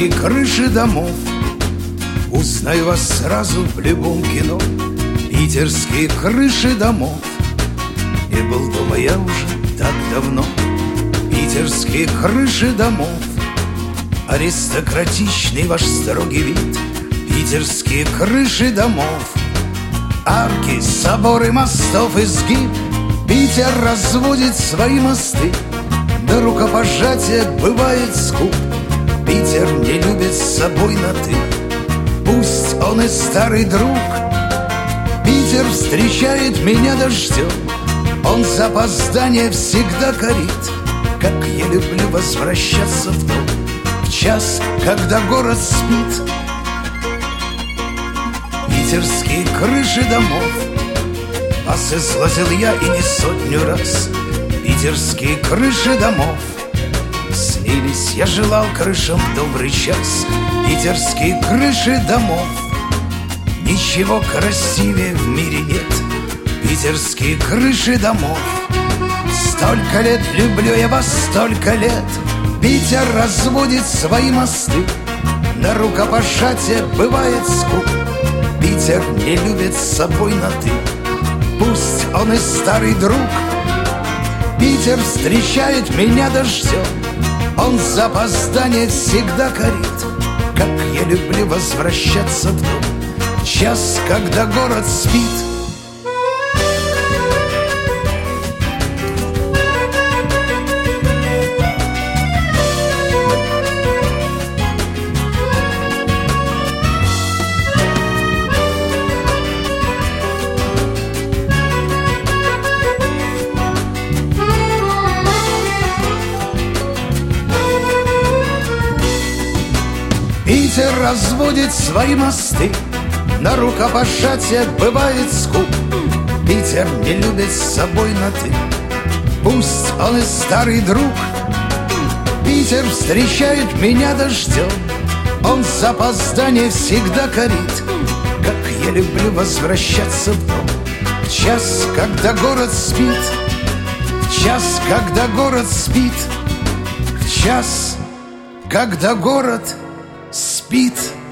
Питерские крыши домов, узнаю вас сразу в любом кино. Питерские крыши домов, не был дома я уже так давно. Питерские крыши домов, аристократичный ваш строгий вид. Питерские крыши домов, арки, соборы, мостов изгиб. Питер разводит свои мосты, до рукопожатия бывает скуп. Питер не любит с собой на «ты», пусть он и старый друг. Питер встречает меня дождем, он за опоздание всегда корит. Как я люблю возвращаться в дом в час, когда город спит. Питерские крыши домов, вас излазил я и не сотню раз. Питерские крыши домов, снились, я желал крышам добрый час. Питерские крыши домов, ничего красивее в мире нет. Питерские крыши домов, столько лет люблю я вас, столько лет. Питер разводит свои мосты, на рукопожатие бывает скуп. Питер не любит с собой на «ты», пусть он и старый друг. Питер встречает меня дождем, он за опоздание всегда корит. Как я люблю возвращаться в дом в час, когда город спит. Питер разводит свои мосты, на рукопожатие бывает скуп. Питер не любит с собой на «ты», пусть он и старый друг. Питер встречает меня дождем, он за опоздание всегда корит. Как я люблю возвращаться в дом в час, когда город спит. В час, когда город спит. В час, когда город спит.